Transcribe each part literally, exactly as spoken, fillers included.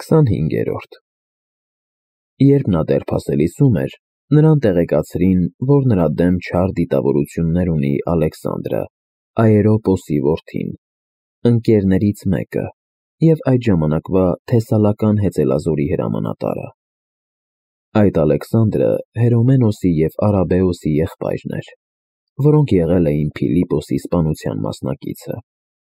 Քսանհինգերորդ Երբ նա դեռ փասելիսում էր, նրան տեղեկացրին, որ նրա դեմ չար դիտավորություններ ունի Ալեքսանդրը, Աերոպոսի որդին, ընկերներից մեկը և այդ ժամանակվա թեսալական հեծելազորի հրամանատարը։ Այդ Ալեքսանդրը Հերոմենոսի և Արաբեոսի եղբայրն էր, որոնք եղել էին Փիլիպոսի սպանության մասնակիցը։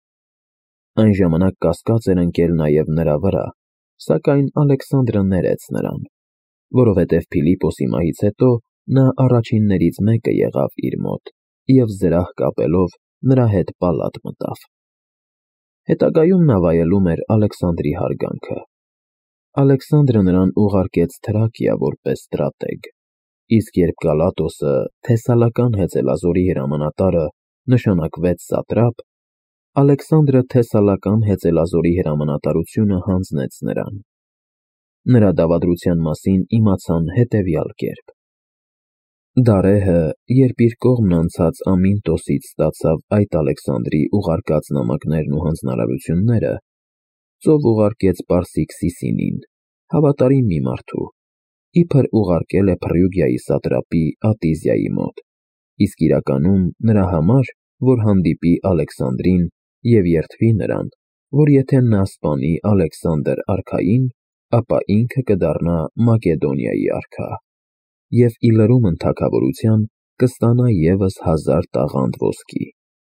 Այն ժամանակ կասկած էր ընկել նաև նրա վրա, սակայն Ալեքսանդրը ներեց նրան, որովհետև Փիլիպոսի մահից հետո նա առաջիններից մեկը եղավ իր մոտ և զրահ կապելով նրա հետ պալատ մտավ։ Հետագայում նա վայելում էր Ալեքսանդրի հարգանքը։ Ալեքսանդրը նրան ուղարկեց Թրաքիա որպես ստրատեգ, իսկ երբ Գալատոսը, թեսալական հեծելազորի հրամանատարը, նշանակվեց սատրապ, Ալեքսանդրը թեսալական հեծելազորի հրամանատարությունը հանձնեց նրան։ Նրա դավադրության մասին իմացան հետևյալ կերպ. Դարեհը, երբ իր կողմն անցած Ամինտոսից ստացավ այդ Ալեքսանդրի ուղարկած նամակներն ու հանձնարարությունները, ծով ուղարկեց պարսիկ Սիսինին, հավատարիմ մի մարդու, իբր ուղարկել է Փրյուգիայի սատրապի Ատիզիայի մոտ, իսկ իրականում նրա համար, որ հանդիպի Ալեքսանդրին և երդվի նրան, որ եթե նա սպանի Ալեքսանդր արքային, ապա ինքը կդառնա Մակեդոնիայի արքա և ի լրումն թագավորության կստանա ևս հազար տաղանդ ոսկի։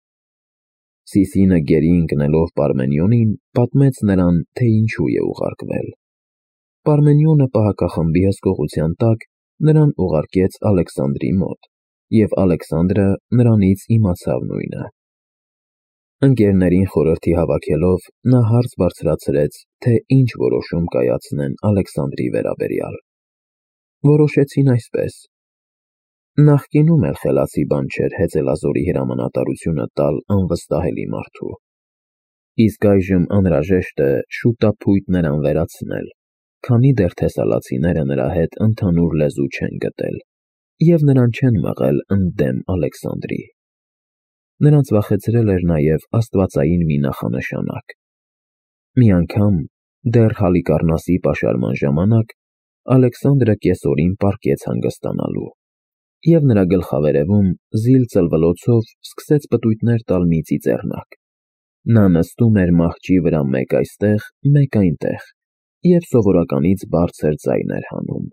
Սիսինը գերի ընկնելով Պարմենիոնին, պատմեց նրան, թե ինչու է ուղարկվել։ Պարմենիոնը պահակախմբի հսկողության տակ նրան ուղարկեց Ալեքսանդրի մոտ, և Ալեքսանդրը նրանից իմացավ նույնը։ Ընկերներին խորհրդի հավաքելով, նա հարց բարձրացրեց, թե ինչ որոշում կայացնեն Ալեքսանդրի վերաբերյալ։ Որոշեցին այսպես. նախկինում էլ խելացի բան չէր հեծելազորի հրամանատարությունը տալ անվստահելի մարդու, իսկ այժմ անհրաժեշտ է շուտափույթ նրան վերացնել, քանի դեռ թեսալացիները նրա հետ ընդհանուր լեզու չեն գտել և նրան չեն մղել ընդդեմ Ալեքսանդրի։ Նրանց վախեցրել էր նաև աստվածային մի նախանշանակ։ Մի անգամ, դեռ Հալիկառնասի պաշարման ժամանակ, Ալեքսանդրը կեսօրին պառկեց հանգստանալու, և նրա գլխավերևում զիլ ծլվլոցով սկսեց պտույտներ տալ մի ծիծեռնակ։ Նա նստում էր մահճի վրա մեկ այստեղ, մեկ այնտեղ և սովորականից բարձր ձայն էր հանում։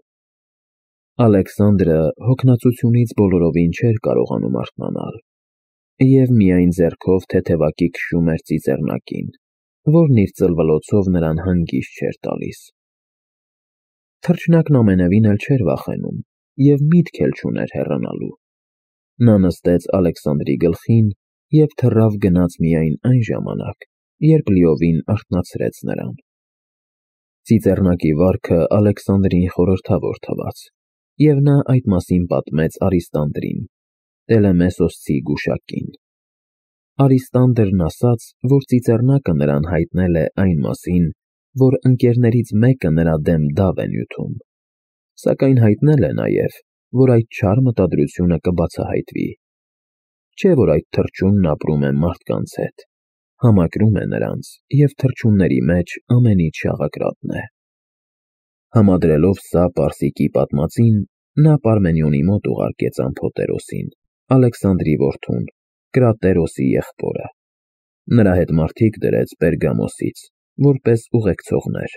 Ալեքսանդրը հոգնածությունից բոլորովին չէր կարողանում արթնանալ և միայն ձեռքով թեթևակի քշում էր ծիծեռնակին, որն իր ծլվլոցով նրան հանգիստ չէր տալիս։ Թռչնակն ամենևին էլ չէր վախենում և միտք էլ չուներ հեռանալու։ Նա նստեց Ալեքսանդրի գլխին և թռավ գնաց միայն այն ժամանակ, երբ լիովին արթնացրեց նրան։ Ծիծեռնակի վարքը Ալեքսանդրին խորհրդավոր թվաց, և նա այդ մասին պատմեց Արիստանդրին, Տելեմեսոսցի գուշակին։ Արիստանդրն ասաց, որ ծիծեռնակը նրան հայտնել է այն մասին, որ ընկերներից մեկը նրա դեմ դավ է նյութում, սակայն հայտնել է նաև, որ այդ չար մտադրությունը կբացահայտվի։ Չէ՞ որ այդ թռչունն ապրում է մարդկանց հետ, համակրում է նրանց և թռչունների մեջ ամենից շաղակրատն է։ Համադրելով սա պարսիկի պատմածին, նա Պարմենիոնի մոտ ուղարկեց Ամփոտերոսին, Ալեքսանդրի որդուն, Կրատերոսի եղբորը։ Նրա հետ մարդիկ դրեց Պերգամոսից, որպես ուղեկցողներ։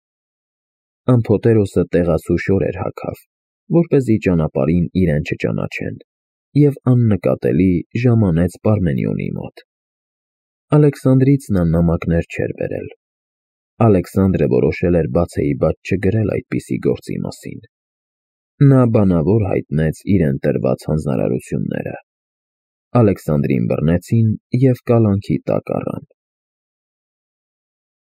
Ամփոտերոսը տեղացու շորեր հագավ, որպեսզի ճանապարհին իրեն չճանաչեն, և աննկատելի ժամանեց Պարմենիոնի մոտ։ Ալեքսանդրից նա նամակներ չէր բերել։ Ալեքսանդրը որոշել էր բացեիբաց չգրել այդպիսի գործի մասին։ Նա բանավոր հայտնեց իրեն տրված հանձնարարությունները։ Ալեքսանդրին բռնեցին և կալանքի տակ առան։